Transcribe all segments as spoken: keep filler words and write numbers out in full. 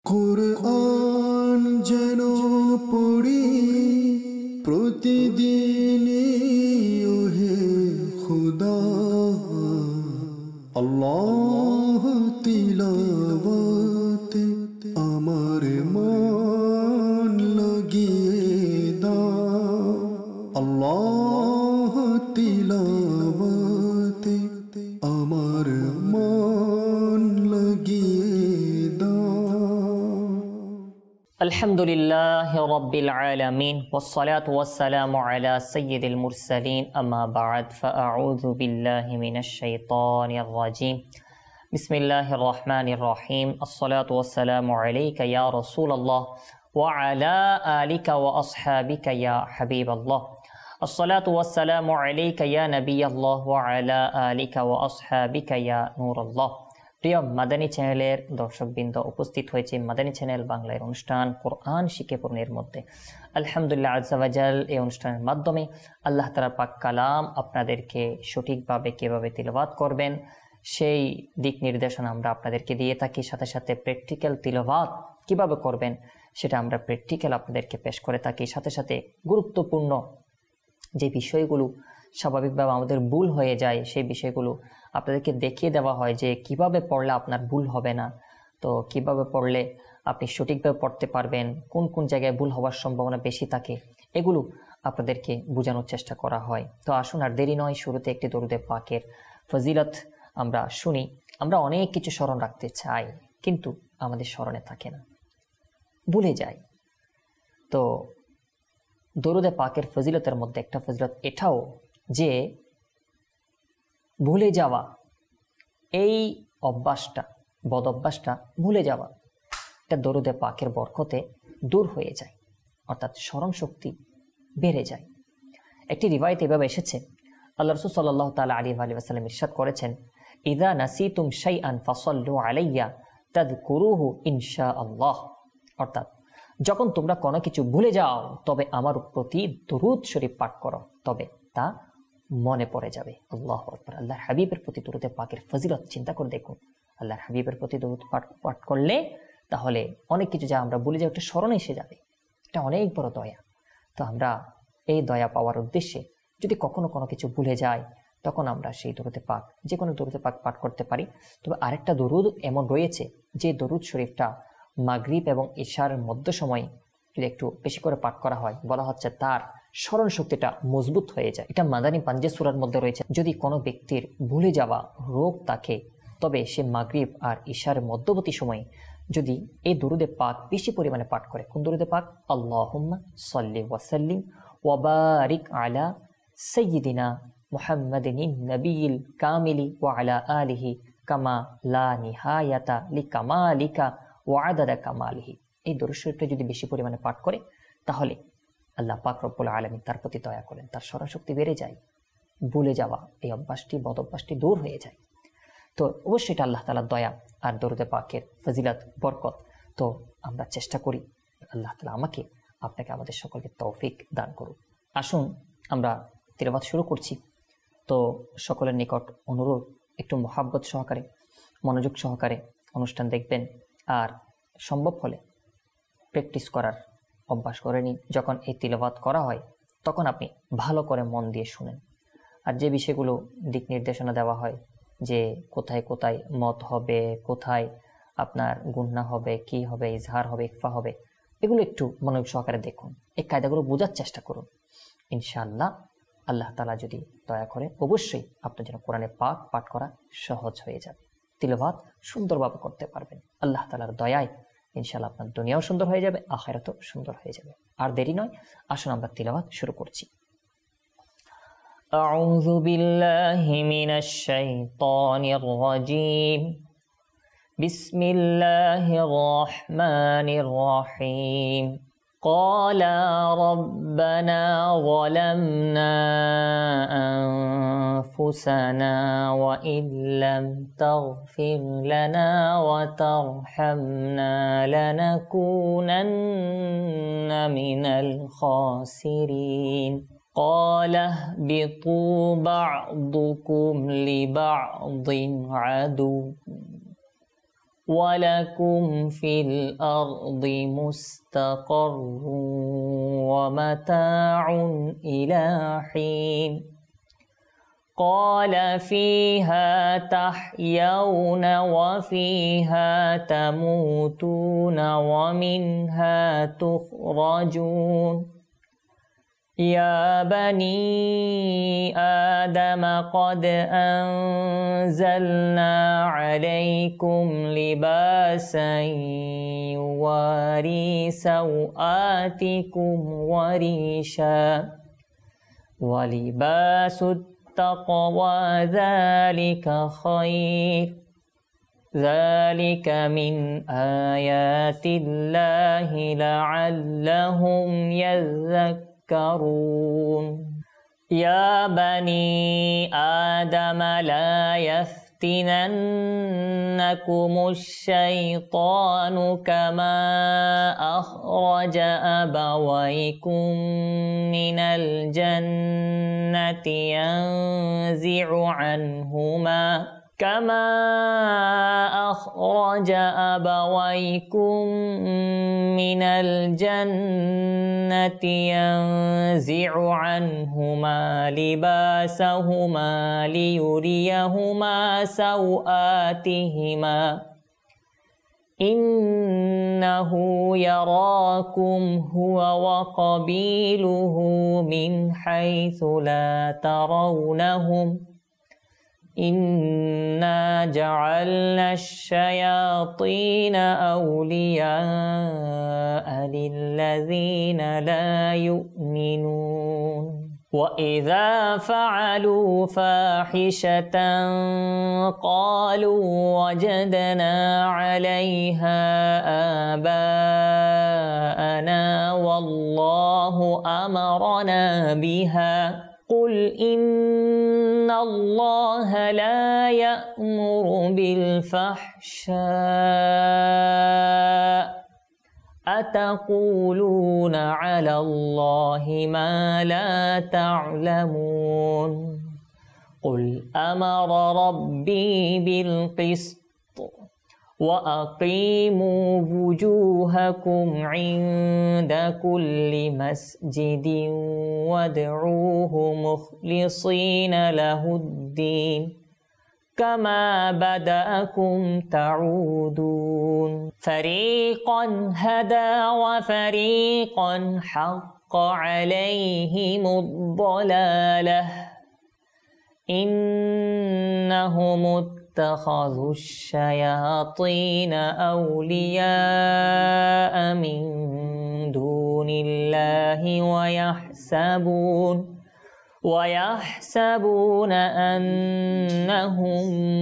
কুরআন যেন পড়ি প্রতিদিন ওহে খুদা, আল্লাহ তিলাওয়াতে আমার মন লাগিয়ে দাও, আল্লাহ তিলাওয়াতে আমার মন লাগিয়ে দাও। আলহামদুলিল্লাহ রাব্বিল আলামিন ওয়াসসালাতু ওয়াসসালামু আলা সাইয়্যিদিল মুরসালিন আম্মা বা'দ ফাআউযু বিল্লাহি মিনাশ শাইতানির রাজীম। বিসমিল্লাহির রহমানির রহিম। আসসালাতু ওয়াসসালামু আলাইকা ইয়া রাসূলুল্লাহ ওয়া আলা আলিকা ওয়া আসহাবিকা ইয়া হাবিবাল্লাহ। আসসালাতু ওয়াসসালামু আলাইকা ইয়া নবিয়াল্লাহ ওয়া আলা আলিকা ওয়া আসহাবিকা ইয়া নূরাল্লাহ। প্রিয় মাদানী চ্যানেলের দর্শকবৃন্দ, উপস্থিত হয়েছে মাদানী চ্যানেল বাংলার অনুষ্ঠান কোরআন শিখে পড়নের মধ্যে। আলহামদুলিল্লাহ আজ্জা ওয়া জাল, এই অনুষ্ঠানের মাধ্যমে আল্লাহ তাআলার পাক কালাম আপনাদেরকে সঠিকভাবে কিভাবে তিলাওয়াত করবেন সেই দিক নির্দেশনা আমরা আপনাদেরকে দিয়ে থাকি। সাথে সাথে প্র্যাকটিক্যাল তিলাওয়াত কিভাবে করবেন সেটা আমরা প্র্যাকটিক্যাল আপনাদেরকে পেশ করে থাকি। সাথে সাথে গুরুত্বপূর্ণ যে বিষয়গুলো স্বাভাবিকভাবে আমাদের ভুল হয়ে যায় সেই বিষয়গুলো আপনাদেরকে দেখিয়ে দেওয়া হয় যে কিভাবে পড়লে আপনার ভুল হবে না, তো কিভাবে পড়লে আপনি সঠিকভাবে পড়তে পারবেন, কোন কোন জায়গায় ভুল হওয়ার সম্ভাবনা বেশি থাকে, এগুলো আপনাদেরকে বোঝানোর চেষ্টা করা হয়। তো আসুন আর দেরি নয়, শুরুতে একটি দরুদে পাকের ফজিলত আমরা শুনি। আমরা অনেক কিছু স্মরণ রাখতে চাই কিন্তু আমাদের স্মরণে থাকে না, ভুলে যাই। তো দরুদে পাকের ফজিলতের মধ্যে একটা ফজিলত এটাও যে ভুলে যাওয়া, এই অভ্যাসটা বদ অভ্যাসটা ভুলে যাওয়া এটা দরুদে পাকের বরকতে দূর হয়ে যায়, অর্থাৎ স্মরণ শক্তি বেড়ে যায়। একটি রিওয়ায়াত এভাবে এসেছে, আল্লাহ রাসূল সাল্লাল্লাহু তাআলা আলাইহি ওয়া সাল্লাম ইরশাদ করেছেন, ইযা নাসিতুম শাইআন ফাসাল্লু আলাইয়া তাযকুরুহু ইনশাআল্লাহ। অর্থাৎ যখন তোমরা কোনো কিছু ভুলে যাও তবে আমার প্রতি দরুদ শরীফ পাঠ করো, তবে তা মনে পড়ে যাবে। আল্লাহু আকবার। আল্লাহর হাবিবের প্রতি দরুদে পাকের ফজিলত চিন্তা করে দেখুন। আল্লাহর হাবিবের প্রতি দরুদ পাঠ পাঠ করলে তাহলে অনেক কিছু যা আমরা ভুলে যাই ওটা স্মরণে এসে যাবে। এটা অনেক বড় দয়া। তো আমরা এই দয়া পাওয়ার উদ্দেশ্যে যদি কখনো কোনো কিছু ভুলে যাই তখন আমরা সেই দরুদে পাক, যে কোনো দরুদে পাক পাঠ করতে পারি। তবে আরেকটা দরুদ এমন রয়েছে যে দরুদ শরীফটা মাগরিব এবং ইশার মধ্য সময় যদি একটু বেশি করে পাঠ করা হয়, বলা হচ্ছে তার স্মরণ শক্তিটা মজবুত হয়ে যায়। এটা মাদানী পাঞ্জে সূরার মধ্যে রয়েছে। যদি কোনো ব্যক্তির ভুলে যাওয়া রোগ থাকে তবে সে মাগরিব আর ইশার মধ্যবর্তী সময়ে যদি এই দরুদে পাক বেশি পরিমাণে পাঠ করে, কোন দরুদে পাক? আল্লাহুম্মা সাল্লি ওয়া সাল্লিম ওয়া বারিক আলা সাইয়্যিদিনা মুহাম্মাদিন নবিয়িল কামিলি ওয়া আলা আলিহি কামা লা নিহায়াতা লিকামালিকা ওয়া আদাদা কামালিহি। এই দরুদ শরীফটা যদি বেশি পরিমাণে পাঠ করে তাহলে আল্লাহ পাক রব্বুল আলামিন তার প্রতি দয়া করেন, তার স্মরণ শক্তি বেড়ে যায়, ভুলে যাওয়া এই অভ্যাসটি বদ অভ্যাসটি দূর হয়ে যায়। তো অবশ্যই এটা আল্লাহ তাআলার দয়া আর দরুদে পাকের ফজিলত বরকত। তো আমরা চেষ্টা করি, আল্লাহ তাআলা আমাকে আপনাকে আমাদের সকলকে তৌফিক দান করুন। আসুন আমরা তিলাওয়াত শুরু করছি। তো সকলের নিকট অনুরোধ, একটু মহাব্বত সহকারে মনোযোগ সহকারে অনুষ্ঠান দেখবেন আর সম্ভব হলে প্র্যাকটিস করার অভ্যাস করে নিন। যখন এই তিলাওয়াত করা হয় তখন আপনি ভালো করে মন দিয়ে শুনেন। আর যে বিষয়গুলো দিক নির্দেশনা দেওয়া হয় যে কোথায় কোথায় মত হবে, কোথায় আপনার গুন্না হবে, কি হবে, ইজহার হবে, ইকফা হবে, এগুলো একটু মনোযোগ সহকারে দেখুন, এই কায়দাগুলো বোঝার চেষ্টা করুন। ইনশাআল্লাহ আল্লাহ তাআলা যদি দয়া করে অবশ্যই আপনার জন্য কোরআনে পাক পাঠ করা সহজ হয়ে যাবে, তিলাওয়াত সুন্দরভাবে করতে পারবেন। আল্লাহ তাআলার দয়ায় ইনশাআল্লাহ আপনার দুনিয়াও সুন্দর হয়ে যাবে, আখিরাতও সুন্দর হয়ে যাবে। আর দেরি নয়, আসুন আমরা তিলাওয়াত শুরু করছি। আউযু বিল্লাহি মিনাশ শাইতানির রাজীম। বিসমিল্লাহির রহমানির রহিম। قال ربنا ظلمنا أنفسنا وإن لم تغفر لنا وترحمنا لنكونن من الخاسرين قال اهبطوا بعضكم لبعض عدو ওয়ালাকুম ফিল আরদি মুস্তাকাররুন ওয়া মাতাউন ইলা হিন قال فيها تحيون وفيها تموتون ومنها تخرجون يا بني آدم قد أنزلنا عليكم لباسا يواري سوآتكم وريشا ولباس التقوى ذلك خير ذلك من آيات الله لعلهم يذكرون يا بني آدم لا يفتننكم الشيطان كما أخرج أبويكم من الجنة ينزع عنهما كما أخرج أبويكم من الجنة ينزع عنهما لباسهما ليريهما سوآتهما إنه يراكم هو وقبيله من حيث لا ترونهم إنا جعلنا الشياطين أولياء للذين لا يؤمنون وإذا فعلوا فاحشة قالوا وجدنا عليها آباءنا والله أمرنا بها قل إن الله لا يأمر بالفحشاء أتقولون على الله ما لا تعلمون قل أمر ربي بالقسط وأقيموا وجوهكم عند كل مسجد وادعوه مخلصين له الدين كما بدأكم تعودون فريقا هدى وفريقا حق عليهم الضلالة إنهم اتخذوا الشياطين أولياء من دون الله ويحسبون ويحسبون أنهم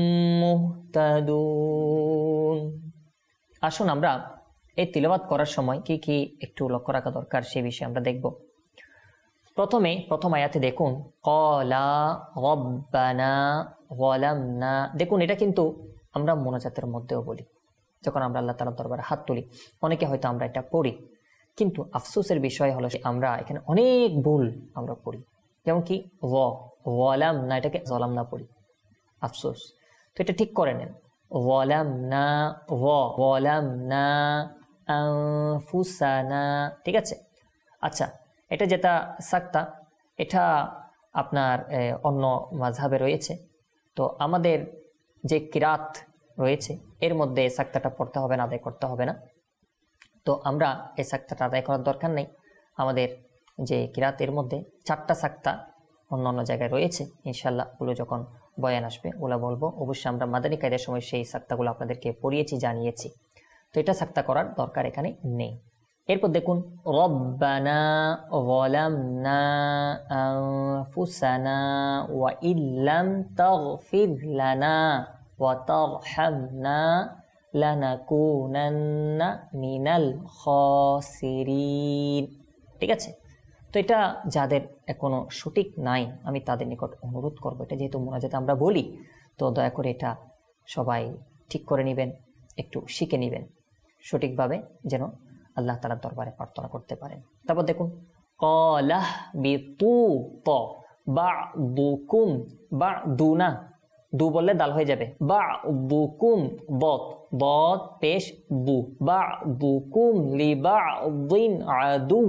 مهتدون আসুন আমরা এই তিলাওয়াত করার সময় কি কি একটু লক্ষ্য রাখা দরকার সেই বিষয়ে আমরা দেখব। প্রথমে প্রথম আয়াতে দেখুন ক্বালা রাব্বানা যালামনা, দেখুন এটা কিন্তু আমরা মোনাজাতের মধ্যেও বলি যখন আমরা আল্লাহ তাআলার দরবারে হাত তুলি, অনেকে হয়তো আমরা এটা পড়ি, কিন্তু আফসোসের বিষয় হলো আমরা এখানে অনেক ভুল আমরা পড়ি, যেমন কি যালামনা এটাকে যালামনা পড়ি, আফসোস। তো এটা ঠিক করে নেন, যালামনা যালামনা আনফুসানা, ঠিক আছে। আচ্ছা, এটা যেটা সাক্তা, এটা আপনার অন্য মাযহাবে রয়েছে, তো আমাদের যে কিরাত রয়েছে এর মধ্যে এই সাক্তাটা পড়তে হবে না, আদায় করতে হবে না। তো আমরা এই সাক্তাটা আদায় করার দরকার নেই। আমাদের যে কিরাতের মধ্যে চারটা সাক্তা অন্য অন্য জায়গায় রয়েছে, ইনশাল্লাহ ওগুলো যখন বয়ান আসবে ওগুলো বলবো। অবশ্যই আমরা মাদানী কায়দার সময় সেই সাক্তাগুলো আপনাদেরকে পড়িয়েছি, জানিয়েছি, তো এটা সাক্তা করার দরকার এখানে নেই। এরপর দেখুন রব্বানা যালামনা আনফুসানা ওয়া ইল্লাম তাগফির লানা ওয়া তারহামনা লানাকুনান্না মিনাল খাসিরিন, ঠিক আছে। তো এটা যাদের এখনো সঠিক নাই, আমি তাদের নিকট অনুরোধ করব, এটা যেহেতু মোনাজাতে আমরা বলি, তো দয়া করে এটা সবাই ঠিক করে নেবেন, একটু শিখে নেবেন সঠিকভাবে, যেন আল্লাহ তাআলার দরবারে প্রার্থনা করতে পারেন। তারপর দেখুন ক্বালাহ বিতু ত বা'দুকুম বা'দুনা, দু বললে দাল হয়ে যাবে। বা বুকুম বত বত পেশ বু বা বুকুম লি বা দিন আদু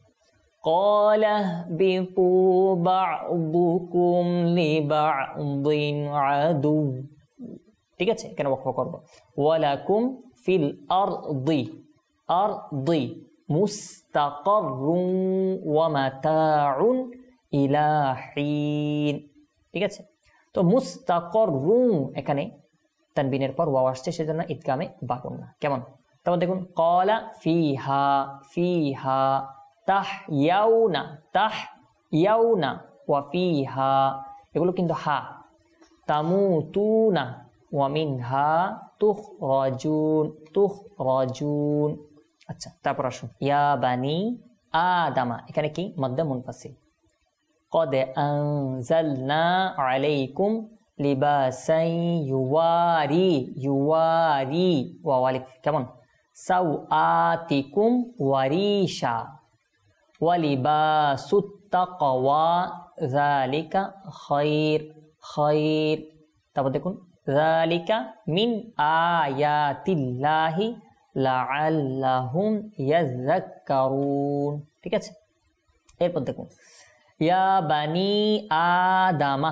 ক্বালা বিতু বা'দুকুম লি বা'দিন আদু। ঠিক আছে, কেন ওয়াকফ করব? ওয়ালাকুম ফিল আরদি আরদি মুস্তাকাররুন ওয়া মাতাউন ইলা হিন। ঠিক আছে, তো মুস্তাকাররুন এখানে তানবিনের পর ওয়াও আসছে, সেজন্য ইদগামে বা গুন্না। কেমন? তারপর দেখুন ক্বালা ফিহা ফিহা তাহইয়াউনা তাহইয়াউনা ওয়া ফিহা, এগুলো কিন্তু হা। তামুতুনা ওয়া মিনহা তুখরাজুন তুখরাজুন। আচ্ছা, তারপর আসুন ইয়া বানি আদামা, এখানে কি মদ্দে মুনফাসিল। কদ আনজালনা আলাইকুম লিবাসান ইউওয়ারি ইউওয়ারি ওয়াও আলিফ। কেমন? সাওআতিকুম ওয়ারিশা ওয়ালিবাসুত তাকওয়া যালিকা খায়র খায়র। তারপর দেখুন যালিকা মিন আয়াতিল্লাহি লাআল্লাহুম ইয়াযাক্কারুন। ঠিক আছে, এরপর দেখুন ইয়া বানি আদামা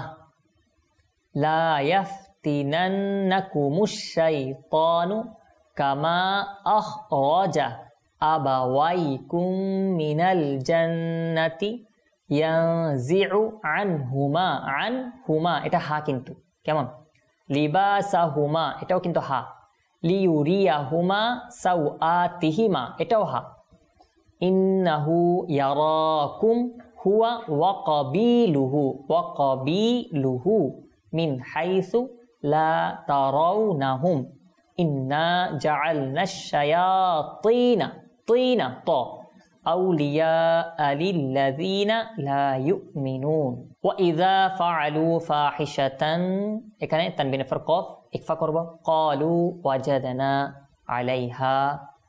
লা ইয়াফতিনান্নাকুমুশ শাইতানু কামা আখরাজা আবাওয়াইকুম মিনাল জান্নাতি ইয়ানজিউ আনহুমা আনহুমা, এটা হা কিন্তু। কেমন? লিবাসাহুমা, এটাও কিন্তু হা। লিউরিয়াহুমা সাওআতিহিমা, এটাও হা। ইন্নাহু ইয়ারাকুম হুয়া ওয়া কাবিলুহু ওয়া কাবিলুহু মিন হাইসু লা তারাউনাহুম ইন্না জাআলনাশ শায়াতিনা তিনা ত আউলিয়া লিল্লাযিনা লা ইউমিনুন ওয়া ইযা ফাআলু ফাহিশাতান, এখানে তানবিনের পর কফ ইকফা করব। ক্বালু ওয়াজাদনা আলাইহা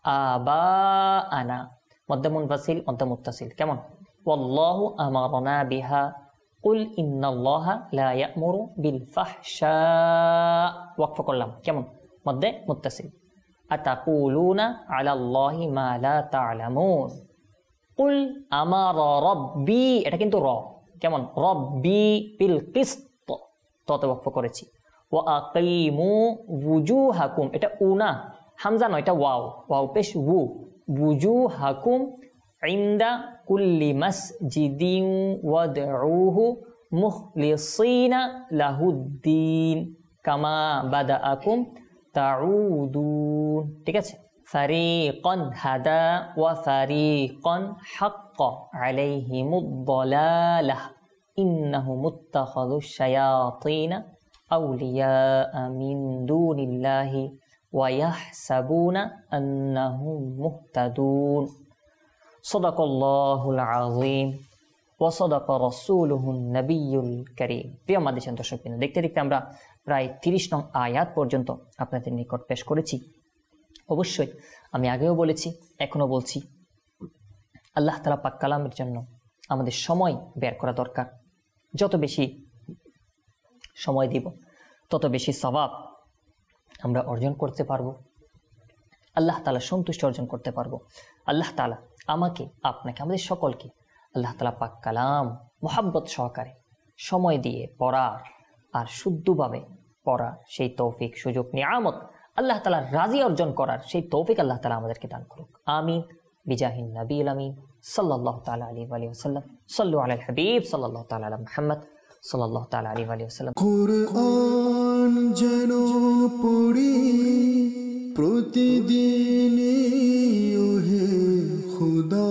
আবাআনা, মদ্দে মুনফাসিল মদ্দে মুত্তাসিল। কেমন? ওয়াল্লাহু আমারনা বিহা কুল ইন্নাল্লাহা লা ইয়া'মুরু বিল ফাহশা, ওয়াকফ করলাম। কেমন? মদ্দে মুত্তাসিল। আতাকুলুনা আলাল্লাহি মা লা তা'লামুন কুল আমারা রাব্বি, এটা কিন্তু র। কেমন? রাব্বি বিল কিসত, ততে ওয়াকফ করেছি। ওয়া আকিমু ওয়ুজুহাকুম, এটা উ না, হামজা নয়, এটা ওয়াও ওয়াও পেশ উ। ওয়ুজুহাকুম ইনদা কুল্লি মাসজিদিন ওয়াদউহু মুখলিসিনা লাহুদ্দিন কামা বাদাআকুম তাউদুন। ঠিক আছে, ফারিকান হাদা ওয়া ফারিকান হাক্কা আলাইহিমুদ দালালাহ ইন্নাহুম ইত্তাখাযুশ শায়াতিনা আউলিয়া মিন দুনিল্লাহি ওয়া ইয়াহসাবুনা আন্নাহুম মুহতাদুন। সাদাকাল্লাহুল আযীম ওয়া সাদাকা রাসূলুহুন নবিয়্যুল কারীম। প্রিয় মাদ্রাসা দর্শকবৃন্দ, দেখতে দেখতে আমরা প্রায় তিরিশ নং আয়াত পর্যন্ত আপনাদের নিকট পেশ করেছি। অবশ্যই আমি আগেও বলেছি, এখনো বলছি, আল্লাহ তাআলা পাক কালামের জন্য আমাদের সময় বের করা দরকার। যত বেশি সময় দিব তত বেশি সওয়াব আমরা অর্জন করতে পারবো, আল্লাহ তাআলা সন্তুষ্টি অর্জন করতে পারবো। আল্লাহ তাআলা আমাকে, আপনাকে, আমাদের সকলকে আল্লাহ তাআলা পাক কালাম মোহাব্বত সহকারে সময় দিয়ে পড়ার আর শুদ্ধভাবে পড়ার সেই তৌফিক, সুযোগ, নিয়ামত আল্লাহ তাআলা রাজি অর্জন করার সেই তৌফিক আল্লাহ তাআলা আমাদেরকে দান করুক। আমিন বিজাহিন নবীল আমিন সাল্লাল্লাহু তাআলা আলাইহি ওয়া সাল্লাম। সাল্লু আলাল হাবিব সাল্লাল্লাহু তাআলা আলা মুহাম্মদ সাল্লাল্লাহু তাআলা আলাইহি ওয়া সাল্লাম। কুরআন যেন পড়ি প্রতিদিন ওহে খুদা,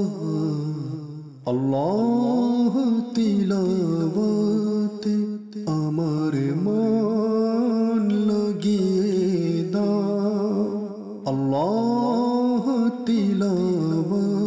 আল্লাহ তিলাওয়াতে আমার মান লাগিয়ে দাও, আল্লাহ তিলাওয়াত